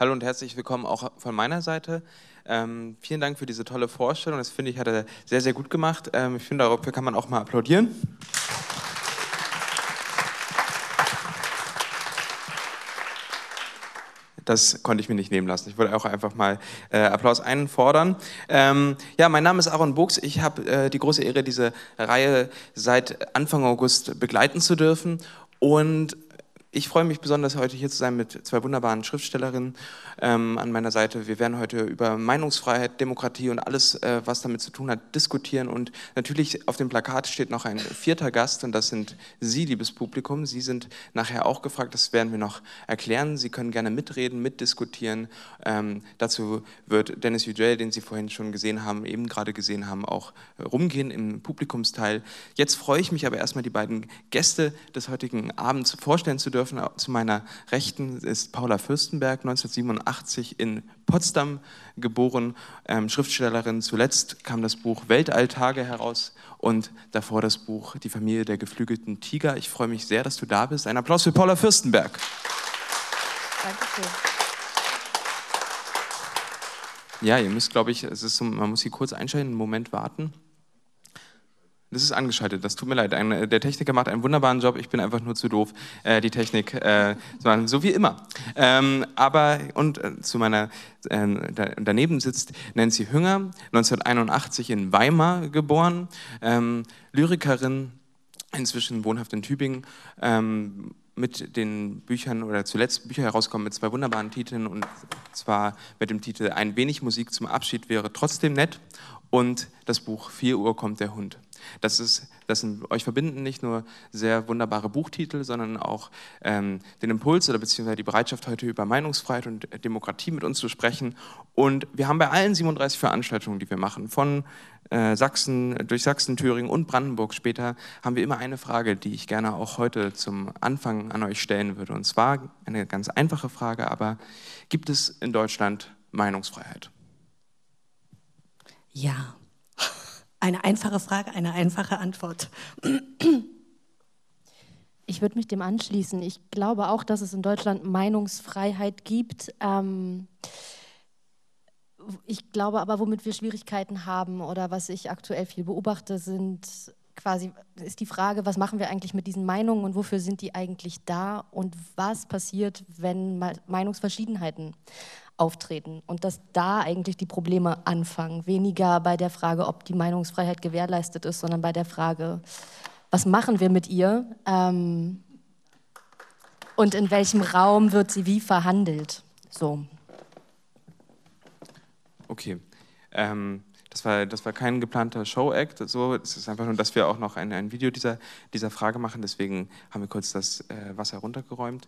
Hallo und herzlich willkommen auch von meiner Seite. Vielen Dank für diese tolle Vorstellung. Das finde ich, hat er sehr, sehr gut gemacht. Ich finde, dafür kann man auch mal applaudieren. Das konnte ich mir nicht nehmen lassen. Ich wollte auch einfach mal Applaus einfordern. Ja, mein Name ist Aaron Buchs. Ich habe die große Ehre, diese Reihe seit Anfang August begleiten zu dürfen. Und ich freue mich besonders, heute hier zu sein mit zwei wunderbaren Schriftstellerinnen an meiner Seite. Wir werden heute über Meinungsfreiheit, Demokratie und alles, was damit zu tun hat, diskutieren. Und natürlich auf dem Plakat steht noch ein vierter Gast und das sind Sie, liebes Publikum. Sie sind nachher auch gefragt, das werden wir noch erklären. Sie können gerne mitreden, mitdiskutieren. Dazu wird Dennis Yücel, den Sie vorhin schon gesehen haben, eben gerade gesehen haben, auch rumgehen im Publikumsteil. Jetzt freue ich mich aber erstmal, die beiden Gäste des heutigen Abends vorstellen zu dürfen. Zu meiner Rechten ist Paula Fürstenberg, 1987 in Potsdam geboren, Schriftstellerin. Zuletzt kam das Buch Weltalltage heraus und davor das Buch Die Familie der geflügelten Tiger. Ich freue mich sehr, dass du da bist. Ein Applaus für Paula Fürstenberg. Dankeschön. Ja, ihr müsst, glaube ich, man muss hier kurz einschalten, einen Moment warten. Das ist angeschaltet, das tut mir leid. Der Techniker macht einen wunderbaren Job, ich bin einfach nur zu doof, die Technik zu machen, so wie immer. Daneben sitzt Nancy Hünger, 1981 in Weimar geboren, Lyrikerin, inzwischen wohnhaft in Tübingen, mit den Büchern oder zuletzt Bücher herauskommen mit zwei wunderbaren Titeln, und zwar mit dem Titel Ein wenig Musik zum Abschied wäre trotzdem nett und das Buch 4 Uhr kommt der Hund. Euch verbinden nicht nur sehr wunderbare Buchtitel, sondern auch den Impuls oder beziehungsweise die Bereitschaft, heute über Meinungsfreiheit und Demokratie mit uns zu sprechen. Und wir haben bei allen 37 Veranstaltungen, die wir machen, von durch Sachsen, Thüringen und Brandenburg später, haben wir immer eine Frage, die ich gerne auch heute zum Anfang an euch stellen würde. Und zwar eine ganz einfache Frage, aber gibt es in Deutschland Meinungsfreiheit? Ja, eine einfache Frage, eine einfache Antwort. Ich würde mich dem anschließen. Ich glaube auch, dass es in Deutschland Meinungsfreiheit gibt. Ich glaube aber, womit wir Schwierigkeiten haben oder was ich aktuell viel beobachte, ist die Frage, was machen wir eigentlich mit diesen Meinungen und wofür sind die eigentlich da und was passiert, wenn Meinungsverschiedenheiten auftreten und dass da eigentlich die Probleme anfangen. Weniger bei der Frage, ob die Meinungsfreiheit gewährleistet ist, sondern bei der Frage, was machen wir mit ihr und in welchem Raum wird sie wie verhandelt. So. Okay, das war kein geplanter Show-Act, so. Es ist einfach nur, dass wir auch noch ein Video dieser Frage machen, deswegen haben wir kurz das Wasser runtergeräumt.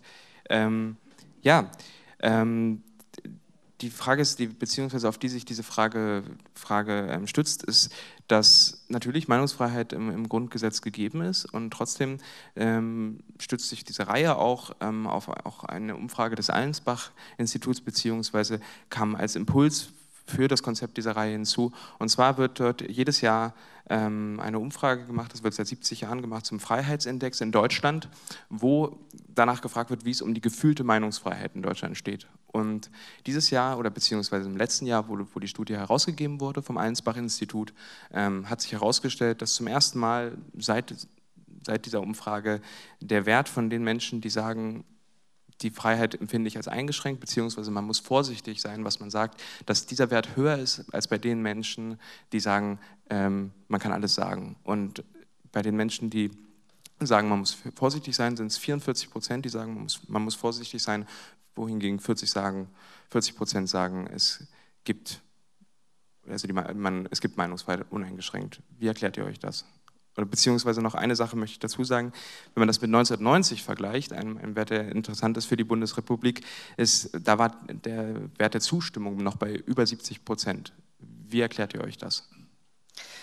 Die Frage ist, beziehungsweise auf die sich diese Frage stützt, ist, dass natürlich Meinungsfreiheit im Grundgesetz gegeben ist und trotzdem stützt sich diese Reihe auch auf auch eine Umfrage des Allensbach-Instituts, beziehungsweise kam als Impuls für das Konzept dieser Reihe hinzu. Und zwar wird dort jedes Jahr eine Umfrage gemacht, das wird seit 70 Jahren gemacht, zum Freiheitsindex in Deutschland, wo danach gefragt wird, wie es um die gefühlte Meinungsfreiheit in Deutschland steht. Und dieses Jahr, oder beziehungsweise im letzten Jahr, wo die Studie herausgegeben wurde vom Allensbach-Institut, hat sich herausgestellt, dass zum ersten Mal seit dieser Umfrage der Wert von den Menschen, die sagen, die Freiheit empfinde ich als eingeschränkt, beziehungsweise man muss vorsichtig sein, was man sagt, dass dieser Wert höher ist als bei den Menschen, die sagen, man kann alles sagen. Und bei den Menschen, die sagen, man muss vorsichtig sein, sind es 44%, die sagen, man muss vorsichtig sein, wohingegen 40% sagen, es gibt Meinungsfreiheit uneingeschränkt. Wie erklärt ihr euch das? Oder beziehungsweise noch eine Sache möchte ich dazu sagen, wenn man das mit 1990 vergleicht, ein Wert, der interessant ist für die Bundesrepublik, da war der Wert der Zustimmung noch bei über 70%. Wie erklärt ihr euch das?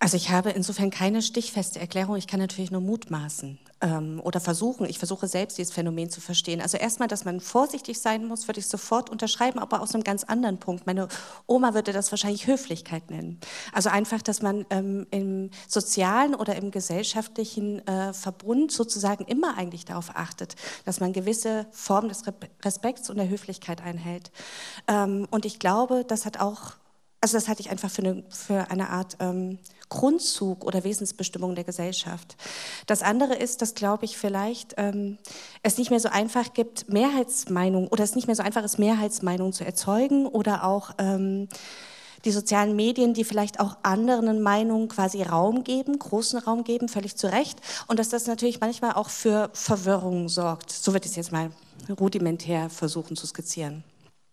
Also ich habe insofern keine stichfeste Erklärung, ich kann natürlich nur mutmaßen oder versuchen. Ich versuche selbst dieses Phänomen zu verstehen. Also erstmal, dass man vorsichtig sein muss, würde ich sofort unterschreiben, aber aus einem ganz anderen Punkt. Meine Oma würde das wahrscheinlich Höflichkeit nennen. Also einfach, dass man im sozialen oder im gesellschaftlichen Verbund sozusagen immer eigentlich darauf achtet, dass man gewisse Formen des Respekts und der Höflichkeit einhält. Und ich glaube, das hat auch, also das halte ich einfach für eine Art Grundzug oder Wesensbestimmung der Gesellschaft. Das andere ist, dass, glaube ich, vielleicht es nicht mehr so einfach gibt, Mehrheitsmeinungen, oder es nicht mehr so einfach ist, Mehrheitsmeinungen zu erzeugen, oder auch die sozialen Medien, die vielleicht auch anderen Meinungen quasi Raum geben, großen Raum geben, völlig zu Recht, und dass das natürlich manchmal auch für Verwirrung sorgt. So würde ich es jetzt mal rudimentär versuchen zu skizzieren.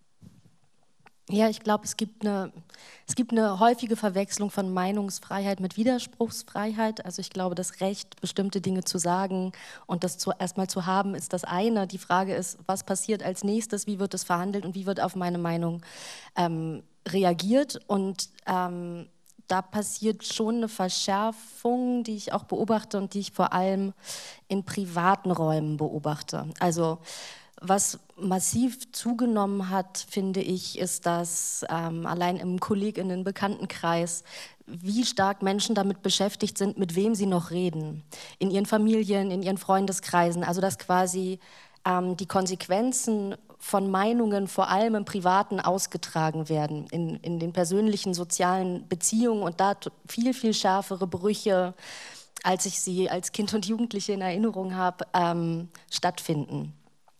Ja, ich glaube, es gibt eine häufige Verwechslung von Meinungsfreiheit mit Widerspruchsfreiheit. Also ich glaube, das Recht, bestimmte Dinge zu sagen und das erstmal zu haben, ist das eine. Die Frage ist, was passiert als nächstes, wie wird es verhandelt und wie wird auf meine Meinung reagiert. Und da passiert schon eine Verschärfung, die ich auch beobachte und die ich vor allem in privaten Räumen beobachte. Also was massiv zugenommen hat, finde ich, ist, dass allein im KollegInnen-Bekanntenkreis, wie stark Menschen damit beschäftigt sind, mit wem sie noch reden. In ihren Familien, in ihren Freundeskreisen. Also dass quasi die Konsequenzen von Meinungen vor allem im Privaten ausgetragen werden, in den persönlichen, sozialen Beziehungen, und da viel, viel schärfere Brüche, als ich sie als Kind und Jugendliche in Erinnerung habe, stattfinden.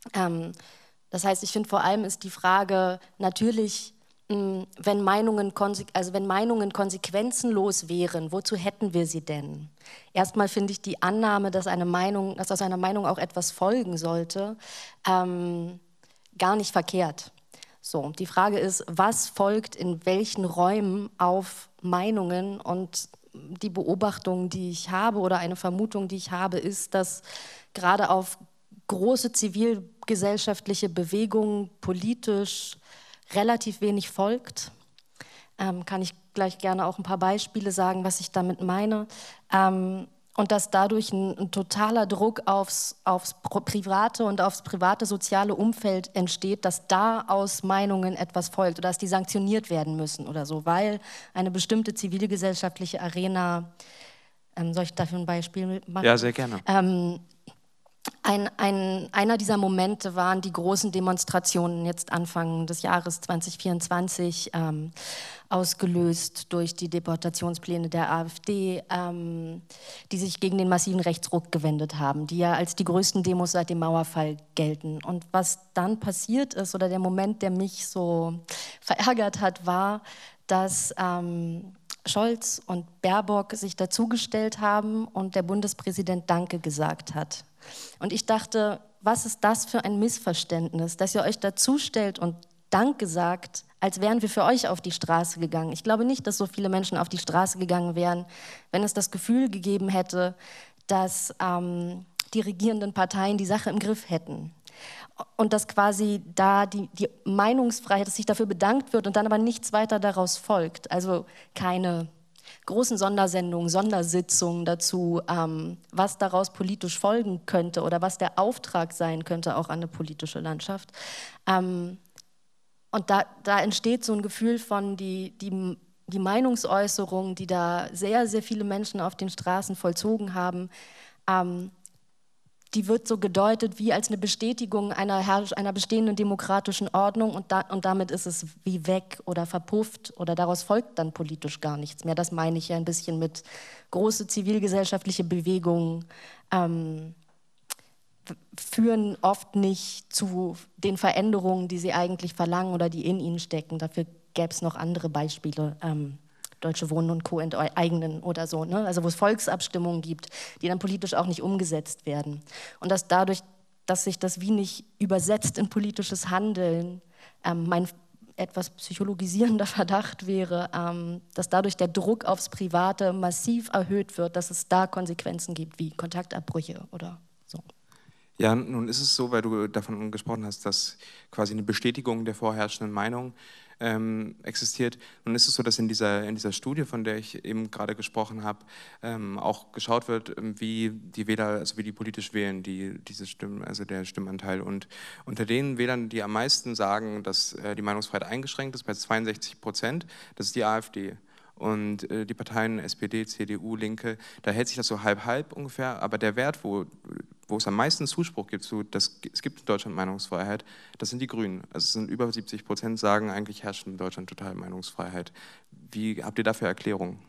Das heißt, ich finde, vor allem ist die Frage natürlich, wenn Meinungen konsequenzenlos wären, wozu hätten wir sie denn? Erstmal finde ich die Annahme, dass aus einer Meinung auch etwas folgen sollte, gar nicht verkehrt. So, die Frage ist, was folgt in welchen Räumen auf Meinungen, und die Beobachtung, die ich habe, oder eine Vermutung, die ich habe, ist, dass gerade auf große zivilgesellschaftliche Bewegungen politisch relativ wenig folgt. Kann ich gleich gerne auch ein paar Beispiele sagen, was ich damit meine. Und dass dadurch ein totaler Druck aufs private und aufs private soziale Umfeld entsteht, dass da aus Meinungen etwas folgt oder dass die sanktioniert werden müssen oder so, weil eine bestimmte zivilgesellschaftliche Arena, soll ich dafür ein Beispiel machen? Ja, sehr gerne. Einer dieser Momente waren die großen Demonstrationen jetzt Anfang des Jahres 2024, ausgelöst durch die Deportationspläne der AfD, die sich gegen den massiven Rechtsruck gewendet haben, die ja als die größten Demos seit dem Mauerfall gelten. Und was dann passiert ist, oder der Moment, der mich so verärgert hat, war, dass Scholz und Baerbock sich dazugestellt haben und der Bundespräsident Danke gesagt hat. Und ich dachte, was ist das für ein Missverständnis, dass ihr euch dazustellt und Danke sagt, als wären wir für euch auf die Straße gegangen. Ich glaube nicht, dass so viele Menschen auf die Straße gegangen wären, wenn es das Gefühl gegeben hätte, dass die regierenden Parteien die Sache im Griff hätten. Und dass quasi da die Meinungsfreiheit, dass sich dafür bedankt wird und dann aber nichts weiter daraus folgt. Also keine großen Sondersendungen, Sondersitzungen dazu, was daraus politisch folgen könnte oder was der Auftrag sein könnte, auch an eine politische Landschaft. Und da entsteht so ein Gefühl von die Meinungsäußerung, die da sehr, sehr viele Menschen auf den Straßen vollzogen haben, die wird so gedeutet wie als eine Bestätigung einer bestehenden demokratischen Ordnung, und damit ist es wie weg oder verpufft oder daraus folgt dann politisch gar nichts mehr. Das meine ich ja ein bisschen mit große zivilgesellschaftliche Bewegungen führen oft nicht zu den Veränderungen, die sie eigentlich verlangen oder die in ihnen stecken. Dafür gäbe es noch andere Beispiele. Deutsche Wohnen und Co. enteignen oder so, ne? Also wo es Volksabstimmungen gibt, die dann politisch auch nicht umgesetzt werden. Und dass dadurch, dass sich das wie nicht übersetzt in politisches Handeln, mein etwas psychologisierender Verdacht wäre, dass dadurch der Druck aufs Private massiv erhöht wird, dass es da Konsequenzen gibt, wie Kontaktabbrüche oder so. Ja, nun ist es so, weil du davon gesprochen hast, dass quasi eine Bestätigung der vorherrschenden Meinung existiert. Nun ist es so, dass in dieser Studie, von der ich eben gerade gesprochen habe, auch geschaut wird, wie die Wähler, also wie die politisch wählen, diese Stimmen, also der Stimmanteil. Und unter den Wählern, die am meisten sagen, dass die Meinungsfreiheit eingeschränkt ist, bei 62%, das ist die AfD. Und die Parteien SPD, CDU, Linke, da hält sich das so halb-halb ungefähr. Aber der Wert, wo es am meisten Zuspruch gibt, es gibt in Deutschland Meinungsfreiheit, das sind die Grünen. Also es sind über 70% sagen, eigentlich herrscht in Deutschland total Meinungsfreiheit. Wie habt ihr dafür Erklärungen?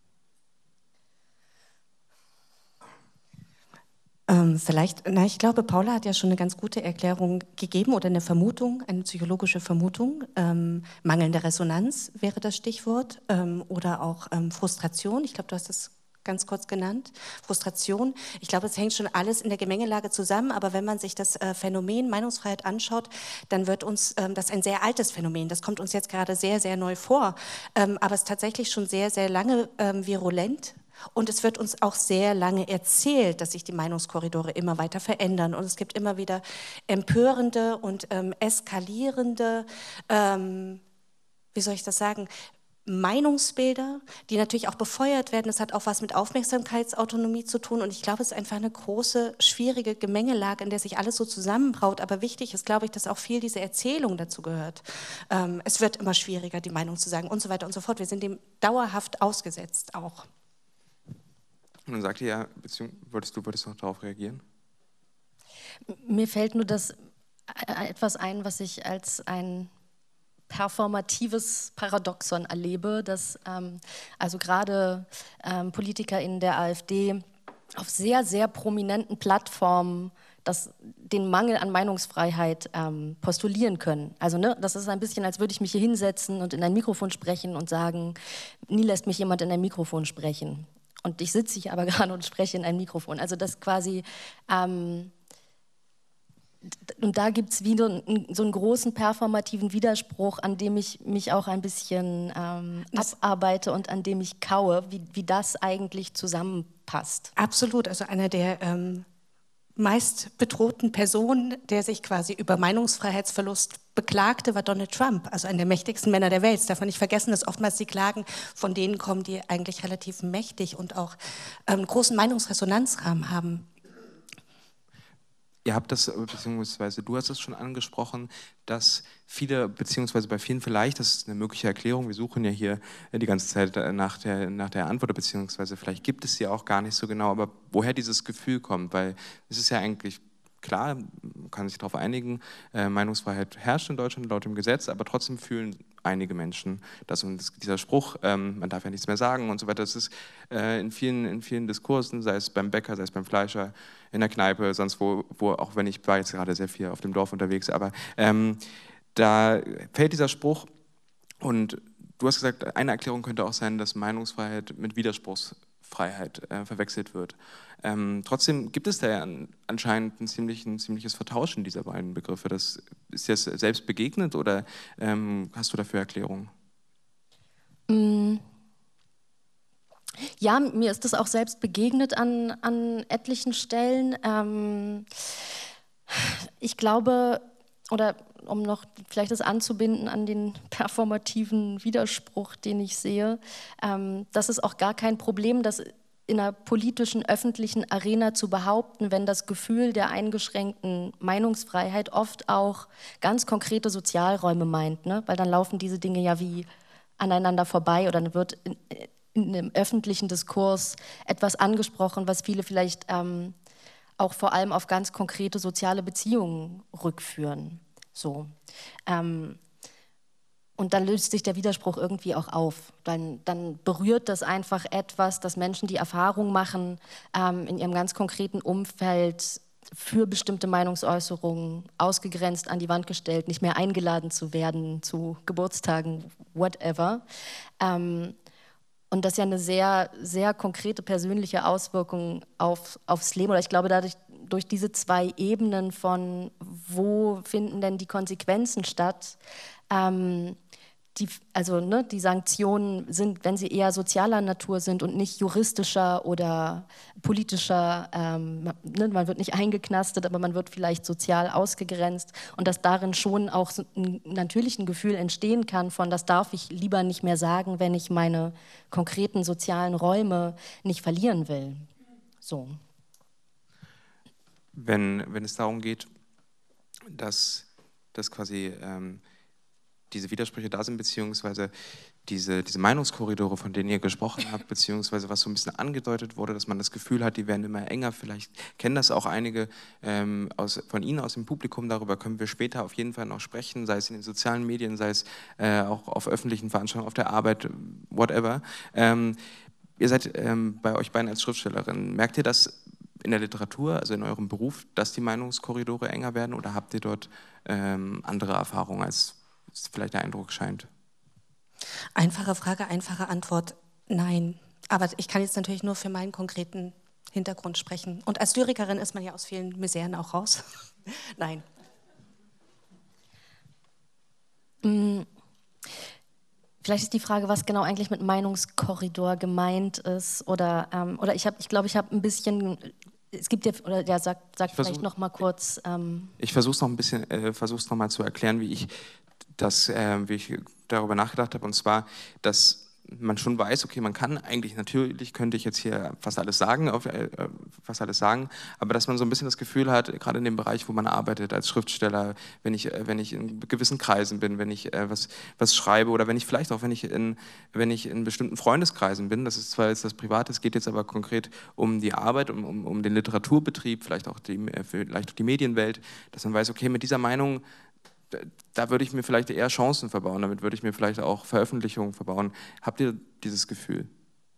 Ich glaube, Paula hat ja schon eine ganz gute Erklärung gegeben oder eine Vermutung, eine psychologische Vermutung. Mangelnde Resonanz wäre das Stichwort oder auch Frustration. Ich glaube, du hast das ganz kurz genannt. Frustration. Ich glaube, es hängt schon alles in der Gemengelage zusammen, aber wenn man sich das Phänomen Meinungsfreiheit anschaut, dann wird uns das ein sehr altes Phänomen. Das kommt uns jetzt gerade sehr, sehr neu vor, aber es ist tatsächlich schon sehr, sehr lange virulent. Und es wird uns auch sehr lange erzählt, dass sich die Meinungskorridore immer weiter verändern. Und es gibt immer wieder empörende und eskalierende, wie soll ich das sagen, Meinungsbilder, die natürlich auch befeuert werden. Das hat auch was mit Aufmerksamkeitsautonomie zu tun. Und ich glaube, es ist einfach eine große, schwierige Gemengelage, in der sich alles so zusammenbraut. Aber wichtig ist, glaube ich, dass auch viel diese Erzählung dazu gehört. Es wird immer schwieriger, die Meinung zu sagen und so weiter und so fort. Wir sind dem dauerhaft ausgesetzt auch. Und dann sagt ihr ja, wolltest du noch darauf reagieren? Mir fällt nur das etwas ein, was ich als ein performatives Paradoxon erlebe, dass also gerade PolitikerInnen der AfD auf sehr, sehr prominenten Plattformen den Mangel an Meinungsfreiheit postulieren können. Also das ist ein bisschen, als würde ich mich hier hinsetzen und in ein Mikrofon sprechen und sagen, nie lässt mich jemand in ein Mikrofon sprechen. Und ich sitze hier aber gerade und spreche in ein Mikrofon. Also das quasi, und da gibt es wieder so einen großen performativen Widerspruch, an dem ich mich auch ein bisschen abarbeite und an dem ich kaue, wie das eigentlich zusammenpasst. Absolut, also einer der meist bedrohten Personen, der sich quasi über Meinungsfreiheitsverlust beklagte, war Donald Trump, also einer der mächtigsten Männer der Welt. Das darf man nicht vergessen, dass oftmals die Klagen von denen kommen, die eigentlich relativ mächtig und auch einen großen Meinungsresonanzrahmen haben. Ihr habt das, beziehungsweise du hast es schon angesprochen, dass viele, beziehungsweise bei vielen vielleicht, das ist eine mögliche Erklärung, wir suchen ja hier die ganze Zeit nach der Antwort, beziehungsweise vielleicht gibt es sie auch gar nicht so genau, aber woher dieses Gefühl kommt, weil es ist ja eigentlich klar, man kann sich darauf einigen, Meinungsfreiheit herrscht in Deutschland laut dem Gesetz, aber trotzdem fühlen einige Menschen das. Und dieser Spruch, man darf ja nichts mehr sagen und so weiter, das ist in vielen Diskursen, sei es beim Bäcker, sei es beim Fleischer, in der Kneipe, sonst wo, auch wenn ich war jetzt gerade sehr viel auf dem Dorf unterwegs, aber da fällt dieser Spruch und du hast gesagt, eine Erklärung könnte auch sein, dass Meinungsfreiheit mit Widerspruchsfreiheit verwechselt wird. Trotzdem gibt es da ja anscheinend ein ziemliches Vertauschen dieser beiden Begriffe. Ist dir das selbst begegnet oder hast du dafür Erklärungen? Ja, mir ist das auch selbst begegnet an etlichen Stellen. Ich glaube, oder um noch vielleicht das anzubinden an den performativen Widerspruch, den ich sehe, das ist auch gar kein Problem, das in einer politischen, öffentlichen Arena zu behaupten, wenn das Gefühl der eingeschränkten Meinungsfreiheit oft auch ganz konkrete Sozialräume meint, ne? Weil dann laufen diese Dinge ja wie aneinander vorbei oder dann wird in einem öffentlichen Diskurs etwas angesprochen, was viele vielleicht auch vor allem auf ganz konkrete soziale Beziehungen rückführen. So. Und dann löst sich der Widerspruch irgendwie auch auf. Dann berührt das einfach etwas, dass Menschen die Erfahrung machen, in ihrem ganz konkreten Umfeld für bestimmte Meinungsäußerungen ausgegrenzt, an die Wand gestellt, nicht mehr eingeladen zu werden zu Geburtstagen, whatever. Und das ist ja eine sehr, sehr konkrete persönliche Auswirkung aufs Leben. Oder ich glaube, durch diese zwei Ebenen von, wo finden denn die Konsequenzen statt, die Sanktionen sind, wenn sie eher sozialer Natur sind und nicht juristischer oder politischer, man wird nicht eingeknastet, aber man wird vielleicht sozial ausgegrenzt und dass darin schon auch so natürlich ein Gefühl entstehen kann von, das darf ich lieber nicht mehr sagen, wenn ich meine konkreten sozialen Räume nicht verlieren will. So. Wenn es darum geht, dass quasi diese Widersprüche da sind, beziehungsweise diese Meinungskorridore, von denen ihr gesprochen habt, beziehungsweise was so ein bisschen angedeutet wurde, dass man das Gefühl hat, die werden immer enger. Vielleicht kennen das auch einige von Ihnen aus dem Publikum. Darüber können wir später auf jeden Fall noch sprechen, sei es in den sozialen Medien, sei es auch auf öffentlichen Veranstaltungen, auf der Arbeit, whatever. Ihr seid bei euch beiden als Schriftstellerin. Merkt ihr das in der Literatur, also in eurem Beruf, dass die Meinungskorridore enger werden, oder habt ihr dort andere Erfahrungen, als vielleicht der Eindruck scheint? Einfache Frage, einfache Antwort, nein. Aber ich kann jetzt natürlich nur für meinen konkreten Hintergrund sprechen. Und als Lyrikerin ist man ja aus vielen Miseren auch raus. Nein. Vielleicht ist die Frage, was genau eigentlich mit Meinungskorridor gemeint ist. Oder ich glaube, ich habe ein bisschen... Es gibt ja, oder ja, sag vielleicht noch mal kurz. Ich versuche es noch ein bisschen, versuche noch mal zu erklären, wie ich darüber nachgedacht habe. Und zwar, dass man schon weiß, okay, man kann eigentlich, natürlich könnte ich jetzt hier fast alles sagen, aber dass man so ein bisschen das Gefühl hat, gerade in dem Bereich, wo man arbeitet als Schriftsteller, wenn ich in gewissen Kreisen bin, wenn ich was schreibe oder wenn ich in bestimmten Freundeskreisen bin, das ist zwar jetzt das Private, es geht jetzt aber konkret um die Arbeit, um den Literaturbetrieb, vielleicht auch die Medienwelt, dass man weiß, okay, mit dieser Meinung, da würde ich mir vielleicht eher Chancen verbauen, damit würde ich mir vielleicht auch Veröffentlichungen verbauen. Habt ihr dieses Gefühl?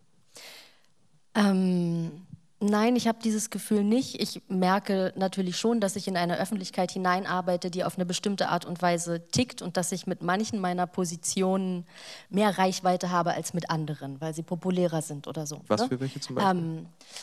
Nein, ich habe dieses Gefühl nicht. Ich merke natürlich schon, dass ich in eine Öffentlichkeit hineinarbeite, die auf eine bestimmte Art und Weise tickt und dass ich mit manchen meiner Positionen mehr Reichweite habe als mit anderen, weil sie populärer sind oder so. Was für welche zum Beispiel?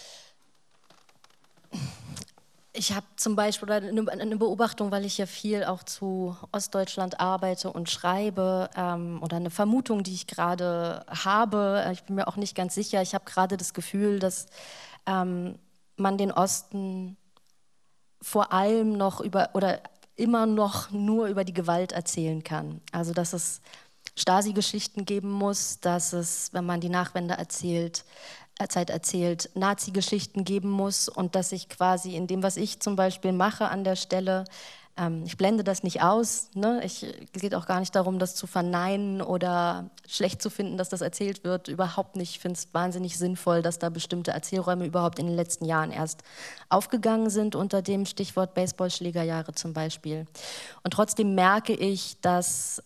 Ich habe zum Beispiel eine Beobachtung, weil ich ja viel auch zu Ostdeutschland arbeite und schreibe, oder eine Vermutung, die ich gerade habe. Ich bin mir auch nicht ganz sicher. Ich habe gerade das Gefühl, dass man den Osten vor allem noch immer noch nur über die Gewalt erzählen kann. Also dass es Stasi-Geschichten geben muss, dass es, wenn man die Nachwende Zeit erzählt, Nazi-Geschichten geben muss und dass ich quasi in dem, was ich zum Beispiel mache an der Stelle, ich blende das nicht aus, ne? Es geht auch gar nicht darum, das zu verneinen oder schlecht zu finden, dass das erzählt wird, überhaupt nicht. Ich finde es wahnsinnig sinnvoll, dass da bestimmte Erzählräume überhaupt in den letzten Jahren erst aufgegangen sind, unter dem Stichwort Baseballschlägerjahre zum Beispiel. Und trotzdem merke ich, dass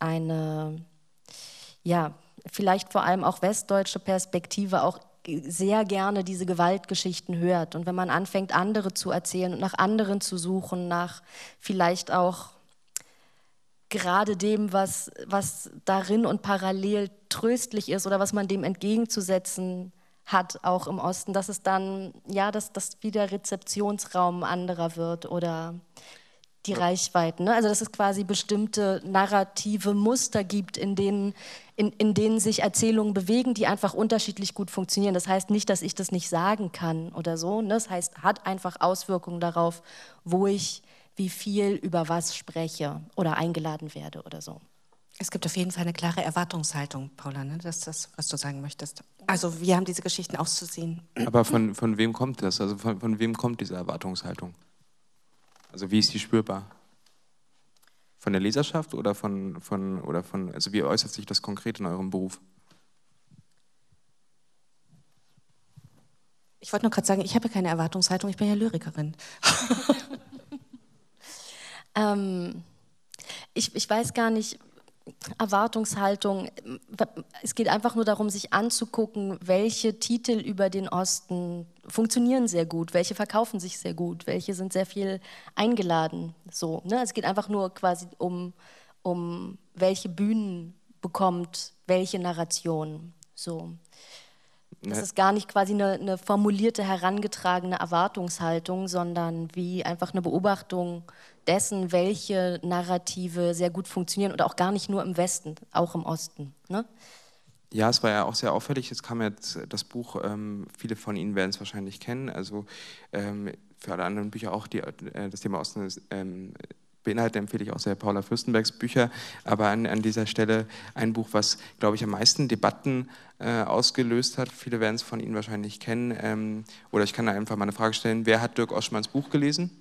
vielleicht vor allem auch westdeutsche Perspektive auch sehr gerne diese Gewaltgeschichten hört. Und wenn man anfängt, andere zu erzählen und nach anderen zu suchen, nach vielleicht auch gerade dem, was darin und parallel tröstlich ist oder was man dem entgegenzusetzen hat, auch im Osten, dass es dann, dass wieder Rezeptionsraum anderer wird oder die Reichweiten. Ne? Also dass es quasi bestimmte narrative Muster gibt, in denen sich Erzählungen bewegen, die einfach unterschiedlich gut funktionieren. Das heißt nicht, dass ich das nicht sagen kann oder so. Ne? Das heißt, hat einfach Auswirkungen darauf, wo ich wie viel über was spreche oder eingeladen werde oder so. Es gibt auf jeden Fall eine klare Erwartungshaltung, Paula, ne? Das ist das, was du sagen möchtest. Also wir haben diese Geschichten auszusehen. Aber von wem kommt das? Also von wem kommt diese Erwartungshaltung? Also wie ist die spürbar? Von der Leserschaft oder also wie äußert sich das konkret in eurem Beruf? Ich wollte nur gerade sagen, ich habe ja keine Erwartungshaltung, ich bin ja Lyrikerin. Ich weiß gar nicht, Erwartungshaltung, es geht einfach nur darum, sich anzugucken, welche Titel über den Osten funktionieren sehr gut, welche verkaufen sich sehr gut, welche sind sehr viel eingeladen. So, ne? Es geht einfach nur quasi um welche Bühnen bekommt welche Narration. So. Das ist gar nicht quasi eine formulierte, herangetragene Erwartungshaltung, sondern wie einfach eine Beobachtung dessen, welche Narrative sehr gut funktionieren und auch gar nicht nur im Westen, auch im Osten. Ne? Ja, es war ja auch sehr auffällig. Es kam jetzt das Buch, viele von Ihnen werden es wahrscheinlich kennen, also für alle anderen Bücher auch, das Thema Osten beinhaltet, empfehle ich auch sehr Paula Fürstenbergs Bücher, aber an dieser Stelle ein Buch, was, glaube ich, am meisten Debatten ausgelöst hat. Viele werden es von Ihnen wahrscheinlich kennen. Oder ich kann da einfach mal eine Frage stellen. Wer hat Dirk Oschmanns Buch gelesen?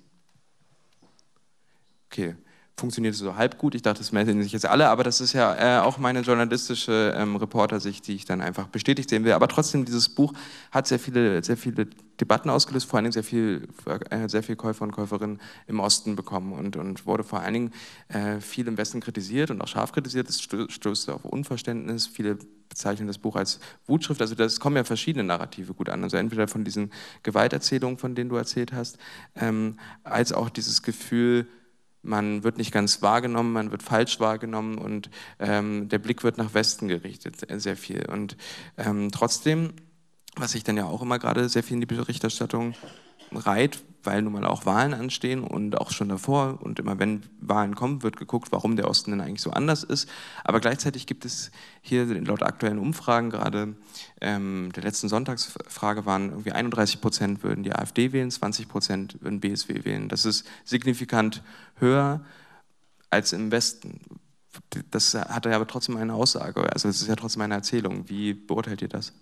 Okay, funktioniert so halb gut. Ich dachte, das melden sich jetzt alle, aber das ist ja auch meine journalistische Reportersicht, die ich dann einfach bestätigt sehen will. Aber trotzdem, dieses Buch hat sehr viele Debatten ausgelöst, vor allen Dingen sehr viel Käufer und Käuferinnen im Osten bekommen und wurde vor allen Dingen viel im Westen kritisiert und auch scharf kritisiert. Es stößt auf Unverständnis. Viele bezeichnen das Buch als Wutschrift. Also das kommen ja verschiedene Narrative gut an. Also entweder von diesen Gewalterzählungen, von denen du erzählt hast, als auch dieses Gefühl, man wird nicht ganz wahrgenommen, man wird falsch wahrgenommen und der Blick wird nach Westen gerichtet, sehr viel. Und trotzdem, was sich dann ja auch immer gerade sehr viel in die Berichterstattung reiht, weil nun mal auch Wahlen anstehen und auch schon davor und immer wenn Wahlen kommen, wird geguckt, warum der Osten denn eigentlich so anders ist. Aber gleichzeitig gibt es hier laut aktuellen Umfragen, gerade der letzten Sonntagsfrage waren irgendwie 31% würden die AfD wählen, 20% würden BSW wählen. Das ist signifikant höher als im Westen. Das hat ja aber trotzdem eine Aussage, also es ist ja trotzdem eine Erzählung. Wie beurteilt ihr das?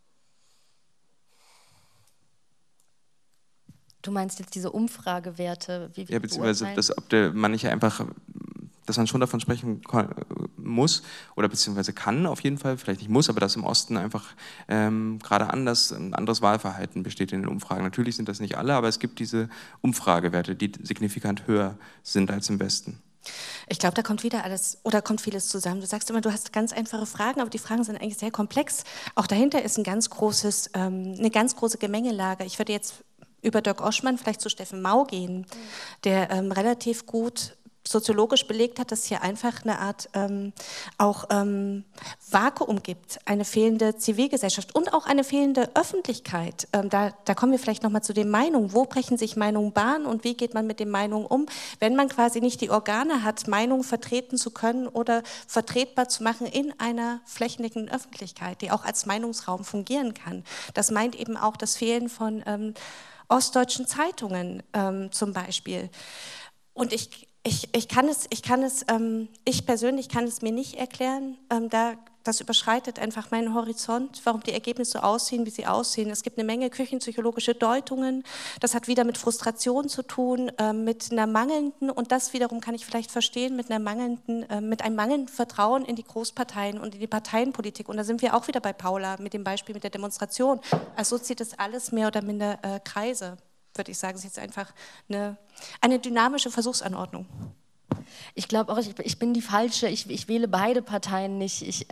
Du meinst jetzt diese Umfragewerte? Ja, beziehungsweise, man nicht einfach, dass man schon davon sprechen muss oder beziehungsweise kann auf jeden Fall, vielleicht nicht muss, aber dass im Osten einfach gerade ein anderes Wahlverhalten besteht in den Umfragen. Natürlich sind das nicht alle, aber es gibt diese Umfragewerte, die signifikant höher sind als im Westen. Ich glaube, da kommt wieder alles oder kommt vieles zusammen. Du sagst immer, du hast ganz einfache Fragen, aber die Fragen sind eigentlich sehr komplex. Auch dahinter ist eine ganz große Gemengelage. Ich würde jetzt über Dirk Oschmann vielleicht zu Steffen Mau gehen, der relativ gut soziologisch belegt hat, dass es hier einfach eine Art Vakuum gibt, eine fehlende Zivilgesellschaft und auch eine fehlende Öffentlichkeit. Da kommen wir vielleicht nochmal zu den Meinungen. Wo brechen sich Meinungen Bahn und wie geht man mit den Meinungen um, wenn man quasi nicht die Organe hat, Meinungen vertreten zu können oder vertretbar zu machen in einer flächendeckenden Öffentlichkeit, die auch als Meinungsraum fungieren kann. Das meint eben auch das Fehlen von ostdeutschen Zeitungen zum Beispiel. Und ich persönlich kann es mir nicht erklären, das überschreitet einfach meinen Horizont, warum die Ergebnisse so aussehen, wie sie aussehen. Es gibt eine Menge küchenpsychologische Deutungen, das hat wieder mit Frustration zu tun, mit einer mangelnden, und das wiederum kann ich vielleicht verstehen, mit einem mangelnden Vertrauen in die Großparteien und in die Parteienpolitik. Und da sind wir auch wieder bei Paula mit dem Beispiel mit der Demonstration. Also so zieht es alles mehr oder minder Kreise, würde ich sagen. Es ist jetzt einfach eine dynamische Versuchsanordnung. Ich glaube auch, ich bin die Falsche, ich wähle beide Parteien nicht.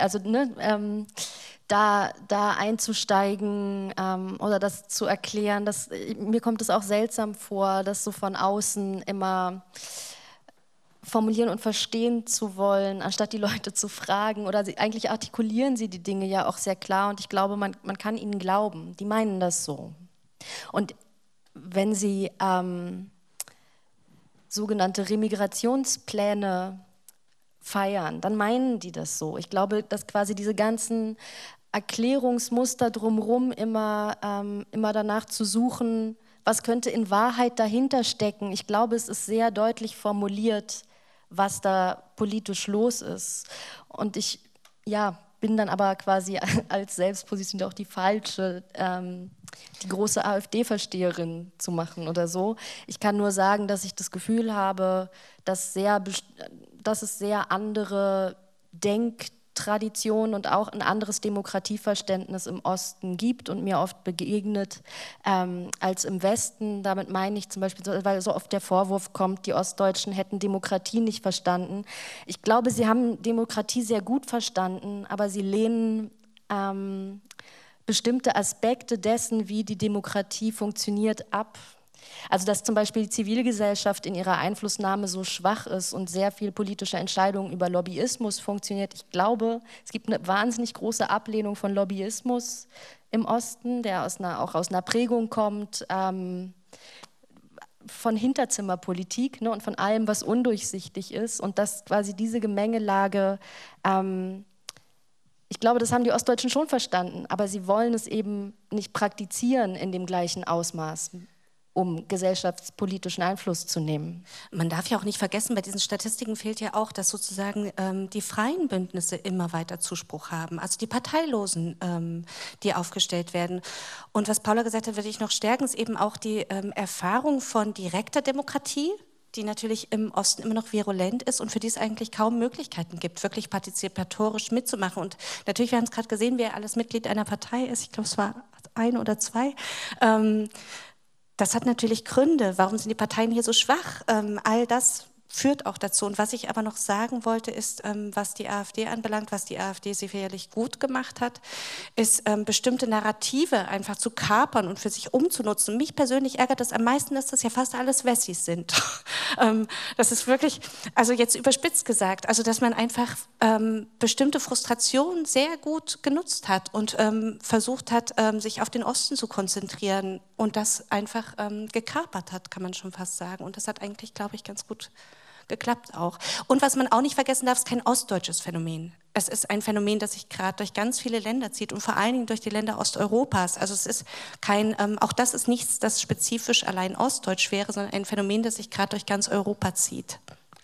Da einzusteigen oder das zu erklären, mir kommt es auch seltsam vor, das so von außen immer formulieren und verstehen zu wollen, anstatt die Leute zu fragen. Oder eigentlich artikulieren sie die Dinge ja auch sehr klar und ich glaube, man kann ihnen glauben. Die meinen das so. Und wenn sie sogenannte Remigrationspläne feiern, dann meinen die das so. Ich glaube, dass quasi diese ganzen Erklärungsmuster drumherum immer danach zu suchen, was könnte in Wahrheit dahinter stecken. Ich glaube, es ist sehr deutlich formuliert, was da politisch los ist. Und ich bin dann aber quasi als Selbstposition auch die Falsche, die große AfD-Versteherin zu machen oder so. Ich kann nur sagen, dass ich das Gefühl habe, dass es sehr andere Denktraditionen und auch ein anderes Demokratieverständnis im Osten gibt und mir oft begegnet als im Westen. Damit meine ich zum Beispiel, weil so oft der Vorwurf kommt, die Ostdeutschen hätten Demokratie nicht verstanden. Ich glaube, sie haben Demokratie sehr gut verstanden, aber sie lehnen bestimmte Aspekte dessen, wie die Demokratie funktioniert, ab. Also dass zum Beispiel die Zivilgesellschaft in ihrer Einflussnahme so schwach ist und sehr viel politische Entscheidungen über Lobbyismus funktioniert. Ich glaube, es gibt eine wahnsinnig große Ablehnung von Lobbyismus im Osten, der auch aus einer Prägung kommt, von Hinterzimmerpolitik, ne, und von allem, was undurchsichtig ist, und dass quasi diese Gemengelage, ich glaube, das haben die Ostdeutschen schon verstanden, aber sie wollen es eben nicht praktizieren in dem gleichen Ausmaß, um gesellschaftspolitischen Einfluss zu nehmen. Man darf ja auch nicht vergessen, bei diesen Statistiken fehlt ja auch, dass sozusagen die freien Bündnisse immer weiter Zuspruch haben, also die Parteilosen, die aufgestellt werden. Und was Paula gesagt hat, würde ich noch stärken, ist eben auch die Erfahrung von direkter Demokratie, die natürlich im Osten immer noch virulent ist und für die es eigentlich kaum Möglichkeiten gibt, wirklich partizipatorisch mitzumachen. Und natürlich, wir haben es gerade gesehen, wer alles Mitglied einer Partei ist, ich glaube, es war 1 oder 2, das hat natürlich Gründe. Warum sind die Parteien hier so schwach? All das führt auch dazu. Und was ich aber noch sagen wollte, ist, was die AfD anbelangt, was die AfD sicherlich gut gemacht hat, ist, bestimmte Narrative einfach zu kapern und für sich umzunutzen. Mich persönlich ärgert das am meisten, dass das ja fast alles Wessis sind. Das ist wirklich, also jetzt überspitzt gesagt, also dass man einfach bestimmte Frustrationen sehr gut genutzt hat und versucht hat, sich auf den Osten zu konzentrieren und das einfach gekapert hat, kann man schon fast sagen. Und das hat eigentlich, glaube ich, ganz gut geklappt auch. Und was man auch nicht vergessen darf, ist kein ostdeutsches Phänomen. Es ist ein Phänomen, das sich gerade durch ganz viele Länder zieht und vor allen Dingen durch die Länder Osteuropas. Also es ist kein, auch das ist nichts, das spezifisch allein ostdeutsch wäre, sondern ein Phänomen, das sich gerade durch ganz Europa zieht.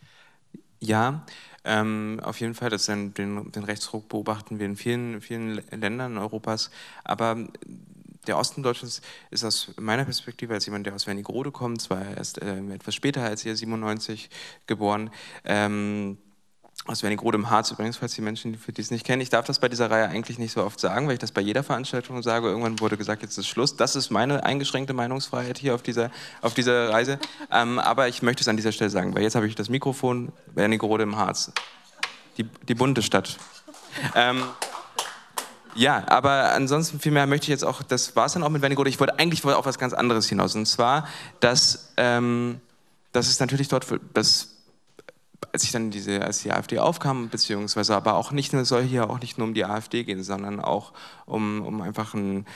Ja, auf jeden Fall, den Rechtsruck beobachten wir in vielen Ländern Europas, aber der Osten Deutschlands ist aus meiner Perspektive, als jemand, der aus Wernigerode kommt, zwar erst etwas später als ihr, 97 geboren, aus Wernigerode im Harz übrigens, falls die Menschen, die es nicht kennen. Ich darf das bei dieser Reihe eigentlich nicht so oft sagen, weil ich das bei jeder Veranstaltung sage. Irgendwann wurde gesagt, jetzt ist Schluss. Das ist meine eingeschränkte Meinungsfreiheit hier auf dieser Reise. Aber ich möchte es an dieser Stelle sagen, weil jetzt habe ich das Mikrofon, Wernigerode im Harz. Die bunte Stadt. Ja, aber ansonsten vielmehr möchte ich jetzt auch, das war es dann auch mit Wernigerode, ich wollte eigentlich auf was ganz anderes hinaus. Und zwar, dass es natürlich dort, als die AfD aufkam, beziehungsweise aber auch nicht, es soll hier auch nicht nur um die AfD gehen, sondern auch um einfach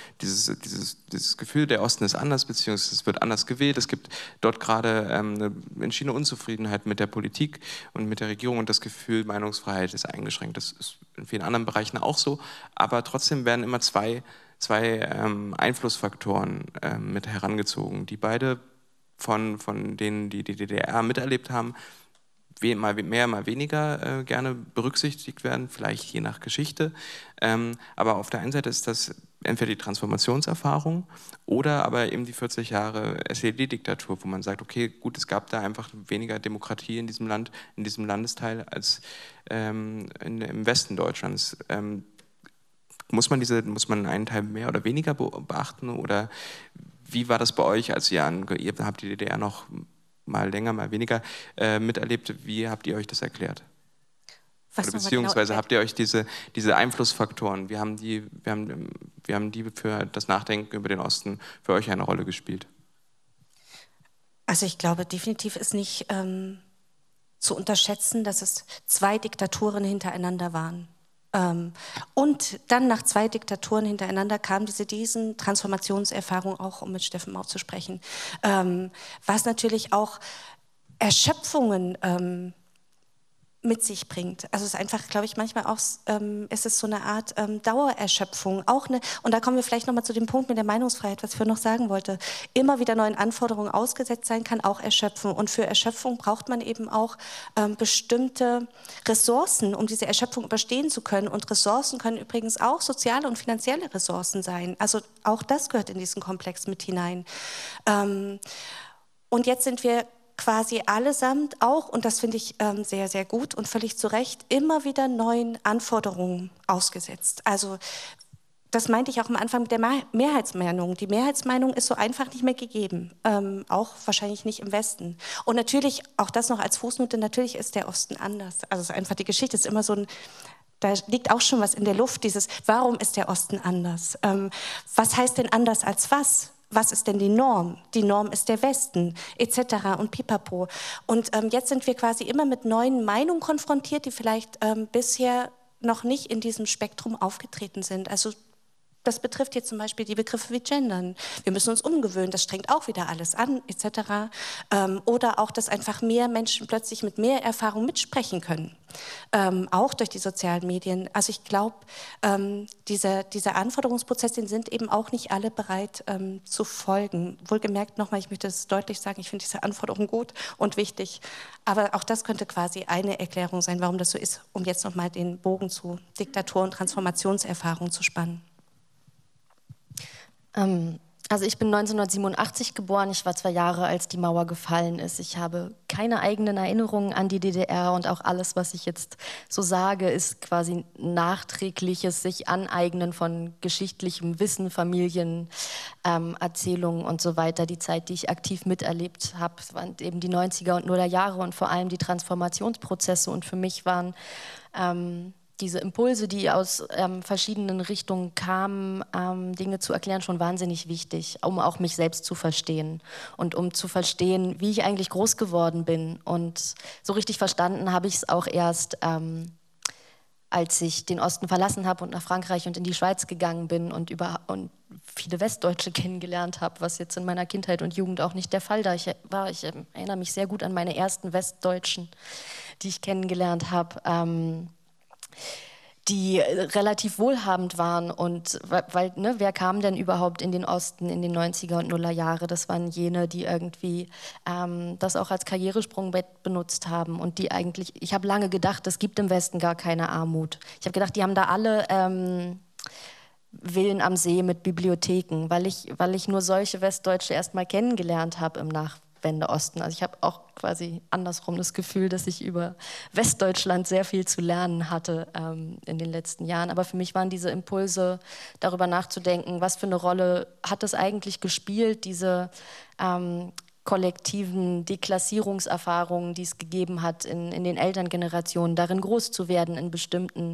dieses Gefühl, der Osten ist anders, beziehungsweise es wird anders gewählt. Es gibt dort gerade eine entschiedene Unzufriedenheit mit der Politik und mit der Regierung und das Gefühl, Meinungsfreiheit ist eingeschränkt. Das ist in vielen anderen Bereichen auch so, aber trotzdem werden immer zwei Einflussfaktoren mit herangezogen, die beide von denen, die die DDR miterlebt haben, mal mehr, mal weniger gerne berücksichtigt werden, vielleicht je nach Geschichte. Aber auf der einen Seite ist das entweder die Transformationserfahrung oder aber eben die 40 Jahre SED-Diktatur, wo man sagt, okay, gut, es gab da einfach weniger Demokratie in diesem Land, in diesem Landesteil als im Westen Deutschlands. Muss man einen Teil mehr oder weniger beachten oder wie war das bei euch, ihr habt die DDR noch mal länger, mal weniger miterlebt. Wie habt ihr euch das erklärt? Oder beziehungsweise genau, habt ihr euch diese Einflussfaktoren, wie haben die für das Nachdenken über den Osten für euch eine Rolle gespielt? Also ich glaube, definitiv ist nicht zu unterschätzen, dass es 2 Diktaturen hintereinander waren. Und dann nach 2 Diktaturen hintereinander kam diesen Transformationserfahrung auch, um mit Steffen Mau zu sprechen, was natürlich auch Erschöpfungen mit sich bringt. Also es ist einfach, glaube ich, manchmal auch, es ist so eine Art Dauererschöpfung. Und da kommen wir vielleicht nochmal zu dem Punkt mit der Meinungsfreiheit, was ich vorhin noch sagen wollte. Immer wieder neuen Anforderungen ausgesetzt sein kann auch erschöpfen. Und für Erschöpfung braucht man eben auch bestimmte Ressourcen, um diese Erschöpfung überstehen zu können. Und Ressourcen können übrigens auch soziale und finanzielle Ressourcen sein. Also auch das gehört in diesen Komplex mit hinein. Und jetzt sind wir quasi allesamt auch, und das finde ich sehr, sehr gut und völlig zu Recht, immer wieder neuen Anforderungen ausgesetzt. Also das meinte ich auch am Anfang mit der Mehrheitsmeinung. Die Mehrheitsmeinung ist so einfach nicht mehr gegeben, auch wahrscheinlich nicht im Westen. Und natürlich, auch das noch als Fußnote, natürlich ist der Osten anders. Also es ist einfach die Geschichte, ist immer so ein, da liegt auch schon was in der Luft, warum ist der Osten anders? Was heißt denn anders als was? Was ist denn die Norm? Die Norm ist der Westen, etc. und pipapo. Und jetzt sind wir quasi immer mit neuen Meinungen konfrontiert, die vielleicht bisher noch nicht in diesem Spektrum aufgetreten sind. Also Das betrifft jetzt zum Beispiel die Begriffe wie Gendern. Wir müssen uns umgewöhnen, das strengt auch wieder alles an, etc. Oder auch, dass einfach mehr Menschen plötzlich mit mehr Erfahrung mitsprechen können. Auch durch die sozialen Medien. Also ich glaube, dieser Anforderungsprozess, den sind eben auch nicht alle bereit zu folgen. Wohlgemerkt nochmal, ich möchte das deutlich sagen, ich finde diese Anforderungen gut und wichtig. Aber auch das könnte quasi eine Erklärung sein, warum das so ist, um jetzt nochmal den Bogen zu Diktatur- und Transformationserfahrung zu spannen. Also ich bin 1987 geboren, ich war 2 Jahre, als die Mauer gefallen ist. Ich habe keine eigenen Erinnerungen an die DDR und auch alles, was ich jetzt so sage, ist quasi nachträgliches sich aneignen von geschichtlichem Wissen, Familien, Erzählungen und so weiter. Die Zeit, die ich aktiv miterlebt habe, waren eben die 90er und 0er Jahre und vor allem die Transformationsprozesse, und für mich waren diese Impulse, die aus verschiedenen Richtungen kamen, Dinge zu erklären, schon wahnsinnig wichtig, um auch mich selbst zu verstehen und um zu verstehen, wie ich eigentlich groß geworden bin. Und so richtig verstanden habe ich es auch erst, als ich den Osten verlassen habe und nach Frankreich und in die Schweiz gegangen bin und viele Westdeutsche kennengelernt habe, was jetzt in meiner Kindheit und Jugend auch nicht der Fall war. Ich erinnere mich sehr gut an meine ersten Westdeutschen, die ich kennengelernt habe, die relativ wohlhabend waren, und weil, ne, wer kam denn überhaupt in den Osten in den 90er und 0er Jahre? Das waren jene, die irgendwie das auch als Karrieresprungbett benutzt haben und die eigentlich, ich habe lange gedacht, es gibt im Westen gar keine Armut. Ich habe gedacht, die haben da alle Villen am See mit Bibliotheken, weil ich nur solche Westdeutsche erst mal kennengelernt habe im Nachwende-Osten. Also ich habe auch quasi andersrum das Gefühl, dass ich über Westdeutschland sehr viel zu lernen hatte in den letzten Jahren. Aber für mich waren diese Impulse, darüber nachzudenken, was für eine Rolle hat es eigentlich gespielt, diese kollektiven Deklassierungserfahrungen, die es gegeben hat in den Elterngenerationen, darin groß zu werden in bestimmten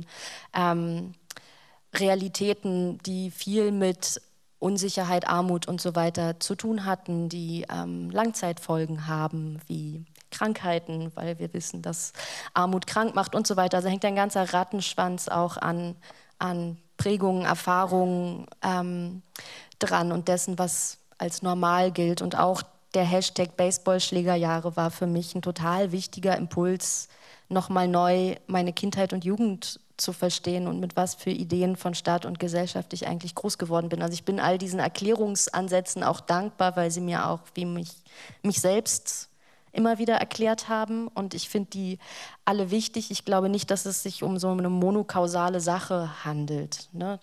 Realitäten, die viel mit Unsicherheit, Armut und so weiter zu tun hatten, die Langzeitfolgen haben, wie Krankheiten, weil wir wissen, dass Armut krank macht und so weiter. Also hängt ein ganzer Rattenschwanz auch an Prägungen, Erfahrungen dran und dessen, was als normal gilt. Und auch der Hashtag Baseballschlägerjahre war für mich ein total wichtiger Impuls, nochmal neu meine Kindheit und Jugend zu verstehen und mit was für Ideen von Staat und Gesellschaft ich eigentlich groß geworden bin. Also ich bin all diesen Erklärungsansätzen auch dankbar, weil sie mir auch wie mich selbst immer wieder erklärt haben, und ich finde die alle wichtig. Ich glaube nicht, dass es sich um so eine monokausale Sache handelt, ne?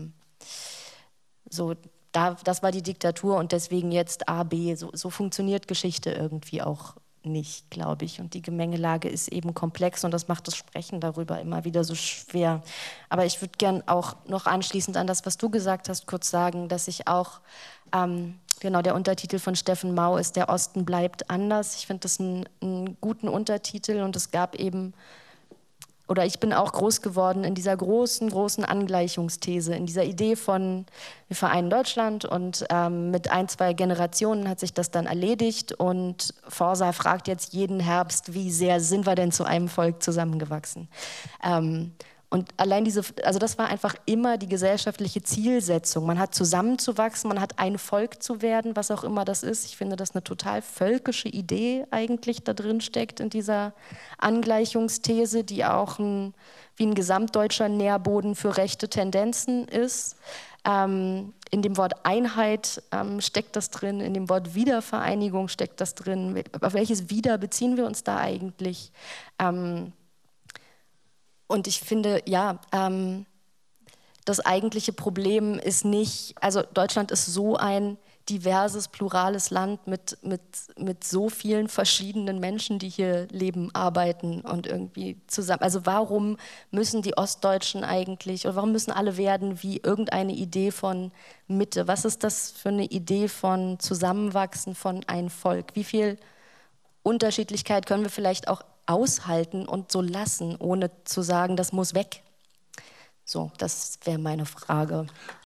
Das war die Diktatur und deswegen jetzt A, B. So funktioniert Geschichte irgendwie auch nicht, glaube ich. Und die Gemengelage ist eben komplex und das macht das Sprechen darüber immer wieder so schwer. Aber ich würde gern auch noch anschließend an das, was du gesagt hast, kurz sagen, dass ich auch, genau, der Untertitel von Steffen Mau ist "Der Osten bleibt anders". Ich finde das einen guten Untertitel, und es gab eben, oder ich bin auch groß geworden in dieser großen Angleichungsthese, in dieser Idee von, wir vereinen Deutschland, und mit 1, 2 Generationen hat sich das dann erledigt, und Forsa fragt jetzt jeden Herbst, wie sehr sind wir denn zu einem Volk zusammengewachsen? Und allein also das war einfach immer die gesellschaftliche Zielsetzung. Man hat zusammenzuwachsen, man hat ein Volk zu werden, was auch immer das ist. Ich finde, das eine total völkische Idee eigentlich da drin steckt in dieser Angleichungsthese, die auch wie ein gesamtdeutscher Nährboden für rechte Tendenzen ist. In dem Wort Einheit steckt das drin, in dem Wort Wiedervereinigung steckt das drin. Auf welches Wieder beziehen wir uns da eigentlich? Und ich finde, ja, das eigentliche Problem ist nicht, also Deutschland ist so ein diverses, plurales Land mit so vielen verschiedenen Menschen, die hier leben, arbeiten und irgendwie zusammen. Also warum müssen die Ostdeutschen eigentlich, oder warum müssen alle werden wie irgendeine Idee von Mitte? Was ist das für eine Idee von Zusammenwachsen von ein Volk? Wie viel Unterschiedlichkeit können wir vielleicht auch aushalten und so lassen, ohne zu sagen, das muss weg? So, das wäre meine Frage.